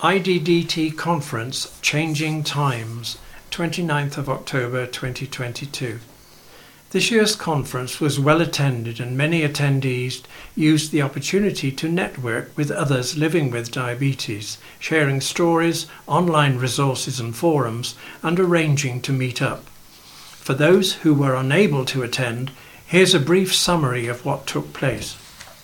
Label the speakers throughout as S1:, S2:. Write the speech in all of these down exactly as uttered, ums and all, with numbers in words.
S1: I D D T Conference Changing Times, twenty-ninth of October twenty twenty-two. This year's conference was well attended and many attendees used the opportunity to network with others living with diabetes, sharing stories, online resources and forums, and arranging to meet up. For those who were unable to attend, here's a brief summary of what took place.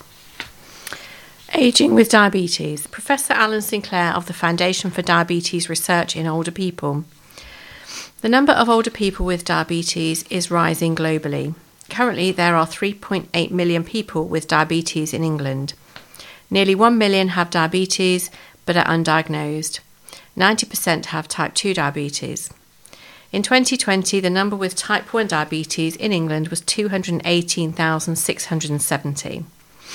S2: Ageing with Diabetes. Professor Alan Sinclair of the Foundation for Diabetes Research in Older People. The number of older people with diabetes is rising globally. Currently, there are three point eight million people with diabetes in England. Nearly one million have diabetes but are undiagnosed. ninety percent have type two diabetes. In twenty twenty, the number with type one diabetes in England was two hundred eighteen thousand six hundred seventy.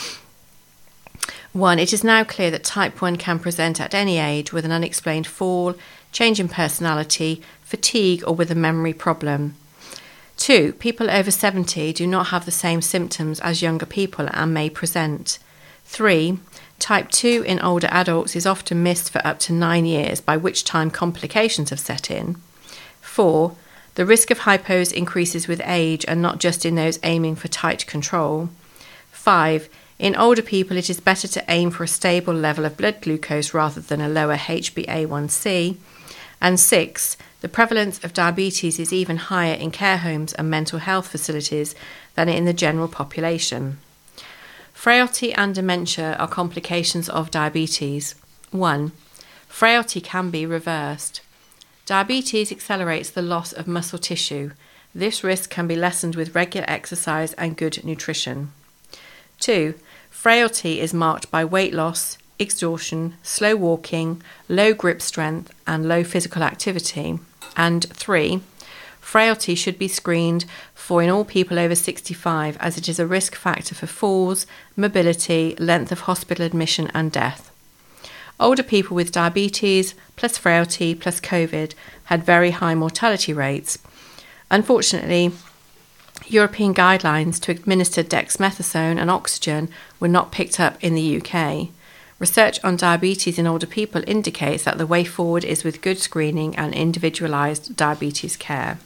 S2: One, it is now clear that type one can present at any age with an unexplained fall, change in personality, fatigue, or with a memory problem. Two, people over seventy do not have the same symptoms as younger people and may present. Three, type two in older adults is often missed for up to nine years, by which time complications have set in. Four, the risk of hypos increases with age and not just in those aiming for tight control. Five, in older people it is better to aim for a stable level of blood glucose rather than a lower H b A one C. And six, the prevalence of diabetes is even higher in care homes and mental health facilities than in the general population. Frailty and dementia are complications of diabetes. One, frailty can be reversed. Diabetes accelerates the loss of muscle tissue. This risk can be lessened with regular exercise and good nutrition. Two, frailty is marked by weight loss, exhaustion, slow walking, low grip strength, and low physical activity. And three, frailty should be screened for in all people over sixty-five, as it is a risk factor for falls, mobility, length of hospital admission, and death. Older people with diabetes, plus frailty, plus COVID, had very high mortality rates. Unfortunately, European guidelines to administer dexamethasone and oxygen were not picked up in the U K. Research on diabetes in older people indicates that the way forward is with good screening and individualised diabetes care.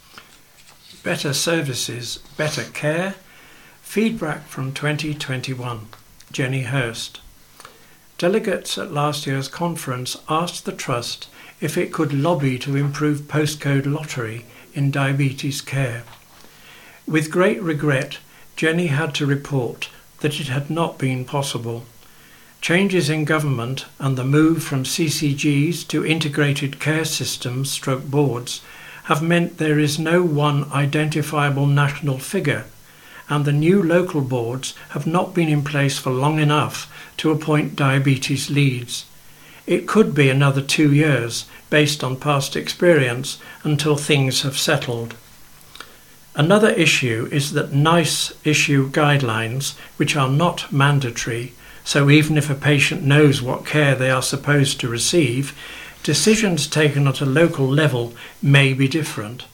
S1: Better services, better care. Feedback from twenty twenty-one. Jenny Hurst. Delegates at last year's conference asked the Trust if it could lobby to improve postcode lottery in diabetes care. With great regret, Jenny had to report that it had not been possible. Changes in government and the move from C C Gs to integrated care systems stroke boards have meant there is no one identifiable national figure, and the new local boards have not been in place for long enough to appoint diabetes leads. It could be another two years, based on past experience, until things have settled. Another issue is that NICE issue guidelines, which are not mandatory, so even if a patient knows what care they are supposed to receive, decisions taken at a local level may be different.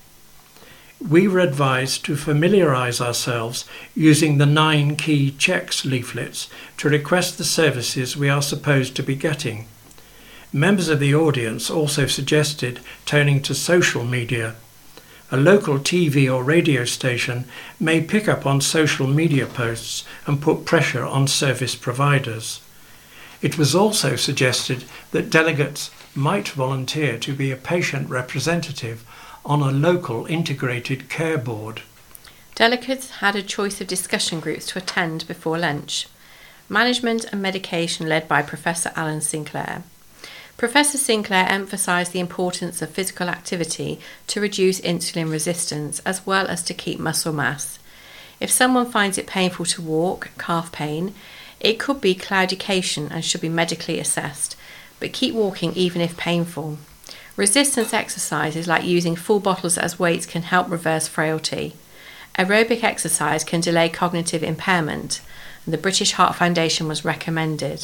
S1: We were advised to familiarise ourselves using the nine key checks leaflets to request the services we are supposed to be getting. Members of the audience also suggested turning to social media. A local T V or radio station may pick up on social media posts and put pressure on service providers. It was also suggested that delegates might volunteer to be a patient representative on a local integrated care board.
S2: Delegates had a choice of discussion groups to attend before lunch. Management and medication led by Professor Alan Sinclair. Professor Sinclair emphasised the importance of physical activity to reduce insulin resistance as well as to keep muscle mass. If someone finds it painful to walk, calf pain, it could be claudication and should be medically assessed, but keep walking even if painful. Resistance exercises like using full bottles as weights can help reverse frailty. Aerobic exercise can delay cognitive impairment, and the British Heart Foundation was recommended.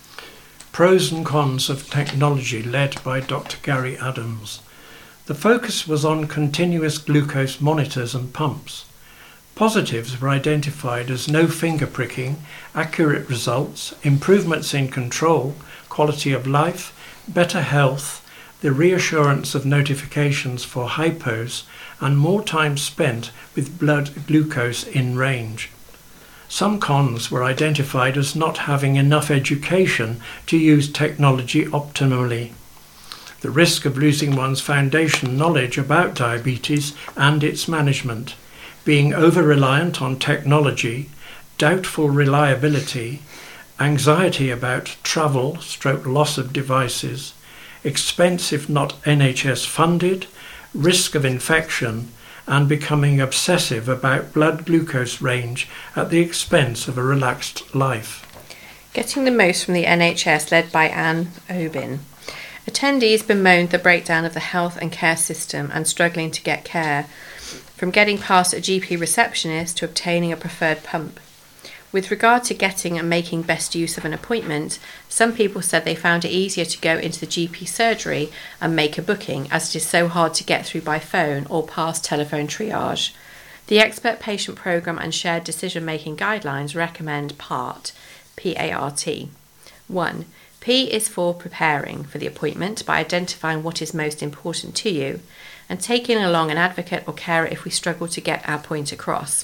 S1: Pros and cons of technology led by Doctor Gary Adams. The focus was on continuous glucose monitors and pumps. Positives were identified as no finger pricking, accurate results, improvements in control, quality of life, better health, the reassurance of notifications for hypos, and more time spent with blood glucose in range. Some cons were identified as not having enough education to use technology optimally. The risk of losing one's foundation knowledge about diabetes and its management, being over-reliant on technology, doubtful reliability, anxiety about travel stroke loss of devices, expense if not N H S funded, risk of infection, and becoming obsessive about blood glucose range at the expense of a relaxed life.
S2: Getting the most from the N H S, led by Anne Obin. Attendees bemoaned the breakdown of the health and care system and struggling to get care, from getting past a G P receptionist to obtaining a preferred pump. With regard to getting and making best use of an appointment, some people said they found it easier to go into the G P surgery and make a booking, as it is so hard to get through by phone or past telephone triage. The Expert Patient Programme and Shared Decision-Making Guidelines recommend PART, P A R T. one. P is for preparing for the appointment by identifying what is most important to you and taking along an advocate or carer if we struggle to get our point across.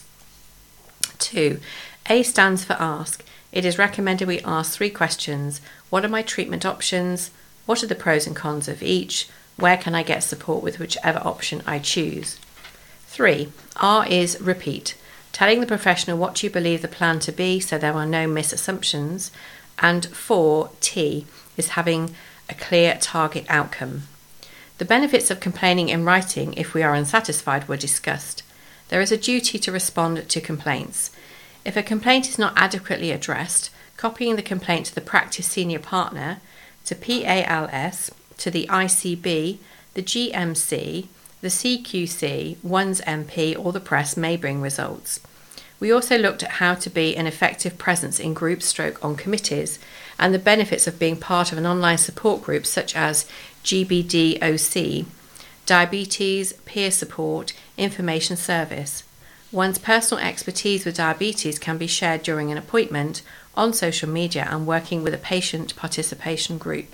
S2: two. A stands for ask. It is recommended we ask three questions. What are my treatment options? What are the pros and cons of each? Where can I get support with whichever option I choose? three. R is repeat. Telling the professional what you believe the plan to be so there are no misassumptions. And four. T is having a clear target outcome. The benefits of complaining in writing if we are unsatisfied were discussed. There is a duty to respond to complaints. If a complaint is not adequately addressed, copying the complaint to the practice senior partner, to P A L S, to the I C B, the G M C, the C Q C, one's M P or the press may bring results. We also looked at how to be an effective presence in groups stroke on committees and the benefits of being part of an online support group such as G B D O C, diabetes, peer support, information service. One's personal expertise with diabetes can be shared during an appointment, on social media and working with a patient participation group.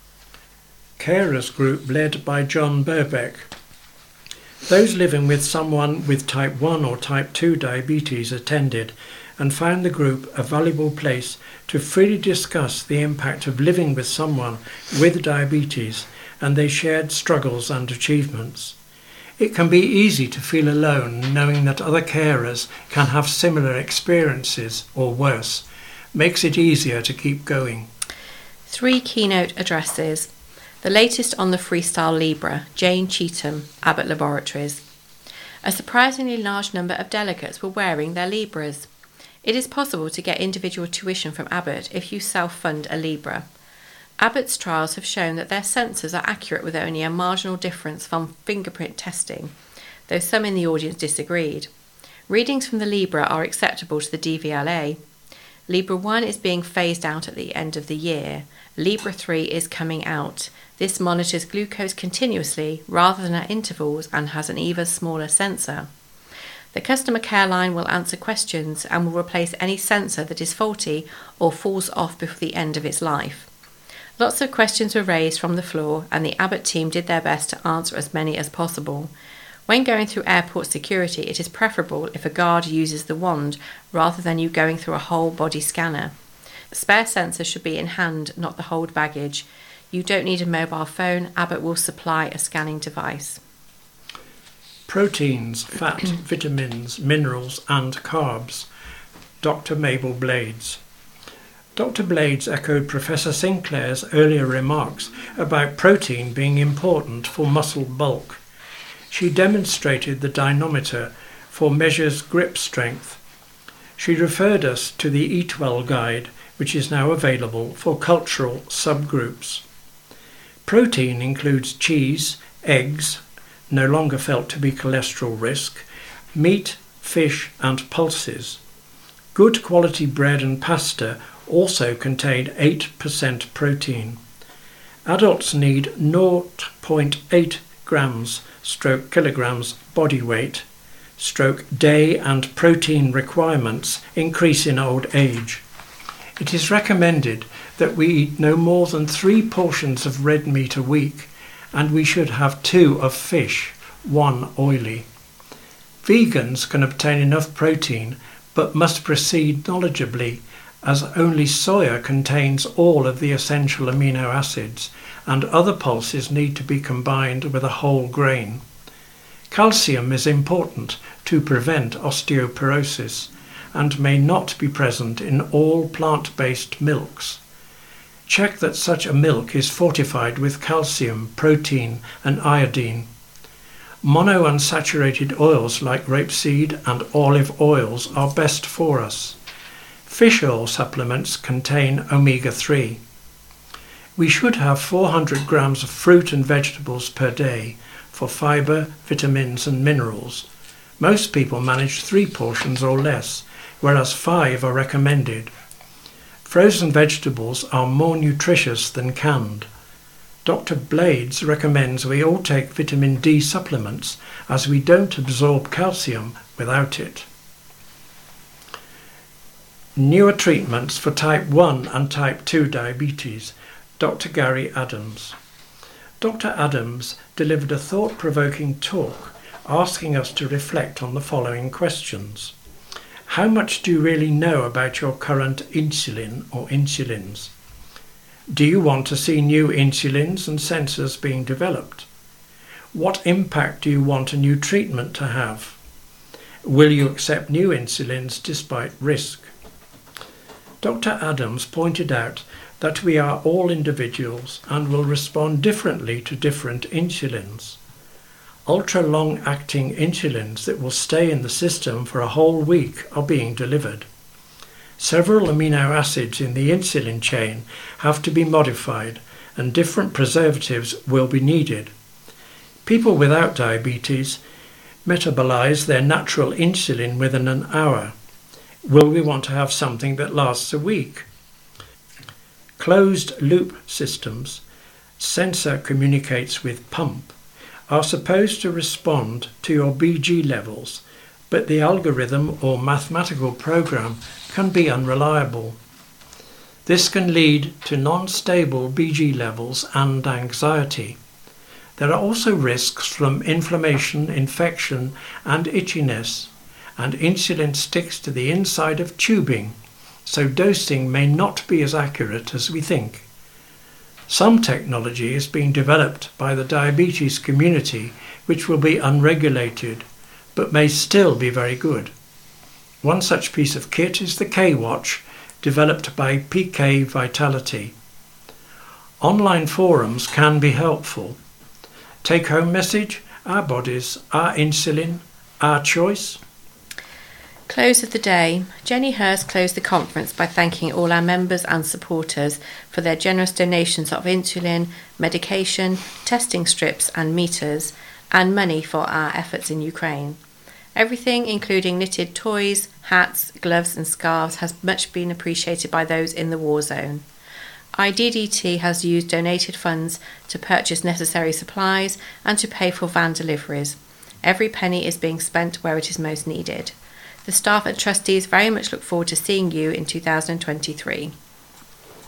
S1: Carers group led by John Burbeck. Those living with someone with type one or type two diabetes attended and found the group a valuable place to freely discuss the impact of living with someone with diabetes, and they shared struggles and achievements. It can be easy to feel alone knowing that other carers can have similar experiences or worse. Makes it easier to keep going.
S2: Three keynote addresses. The latest on the Freestyle Libre, Jane Cheetham, Abbott Laboratories. A surprisingly large number of delegates were wearing their Libras. It is possible to get individual tuition from Abbott if you self-fund a Libre. Abbott's trials have shown that their sensors are accurate with only a marginal difference from fingerprint testing, though some in the audience disagreed. Readings from the Libre are acceptable to the D V L A. Libre one is being phased out at the end of the year. Libre three is coming out. This monitors glucose continuously rather than at intervals and has an even smaller sensor. The customer care line will answer questions and will replace any sensor that is faulty or falls off before the end of its life. Lots of questions were raised from the floor and the Abbott team did their best to answer as many as possible. When going through airport security, it is preferable if a guard uses the wand rather than you going through a whole body scanner. The spare sensor should be in hand, not the hold baggage. You don't need a mobile phone. Abbott will supply a scanning device.
S1: Proteins, fat, vitamins, minerals and carbs. Doctor Mabel Blades. Doctor Blades echoed Professor Sinclair's earlier remarks about protein being important for muscle bulk. She demonstrated the dynamometer for measures grip strength. She referred us to the Eat Well guide, which is now available for cultural subgroups. Protein includes cheese, eggs, no longer felt to be cholesterol risk, meat, fish and pulses. Good quality bread and pasta also contain eight percent protein. Adults need zero point eight grams stroke kilograms body weight stroke day and protein requirements increase in old age. It is recommended that we eat no more than three portions of red meat a week, and we should have two of fish, one oily. Vegans can obtain enough protein but must proceed knowledgeably, as only soya contains all of the essential amino acids and other pulses need to be combined with a whole grain. Calcium is important to prevent osteoporosis and may not be present in all plant-based milks. Check that such a milk is fortified with calcium, protein and iodine. Monounsaturated oils like rapeseed and olive oils are best for us. Fish oil supplements contain omega three. We should have four hundred grams of fruit and vegetables per day for fibre, vitamins and minerals. Most people manage three portions or less, whereas five are recommended. Frozen vegetables are more nutritious than canned. Doctor Blades recommends we all take vitamin D supplements as we don't absorb calcium without it. Newer treatments for type one and type two diabetes. Doctor Gary Adams. Doctor Adams delivered a thought-provoking talk asking us to reflect on the following questions. How much do you really know about your current insulin or insulins? Do you want to see new insulins and sensors being developed? What impact do you want a new treatment to have? Will you accept new insulins despite risk? Doctor Adams pointed out that we are all individuals and will respond differently to different insulins. Ultra-long-acting insulins that will stay in the system for a whole week are being delivered. Several amino acids in the insulin chain have to be modified and different preservatives will be needed. People without diabetes metabolize their natural insulin within an hour. Will we want to have something that lasts a week? Closed-loop systems, sensor communicates with pump, are supposed to respond to your B G levels, but the algorithm or mathematical program can be unreliable. This can lead to non-stable B G levels and anxiety. There are also risks from inflammation, infection and itchiness, and insulin sticks to the inside of tubing, so dosing may not be as accurate as we think. Some technology is being developed by the diabetes community which will be unregulated, but may still be very good. One such piece of kit is the K-Watch, developed by P K Vitality. Online forums can be helpful. Take-home message: our bodies, our insulin, our choice.
S2: Close of the day. Jenny Hurst closed the conference by thanking all our members and supporters for their generous donations of insulin, medication, testing strips and meters, and money for our efforts in Ukraine. Everything, including knitted toys, hats, gloves and scarves, has much been appreciated by those in the war zone. I D D T has used donated funds to purchase necessary supplies and to pay for van deliveries. Every penny is being spent where it is most needed. The staff and trustees very much look forward to seeing you in two thousand twenty-three.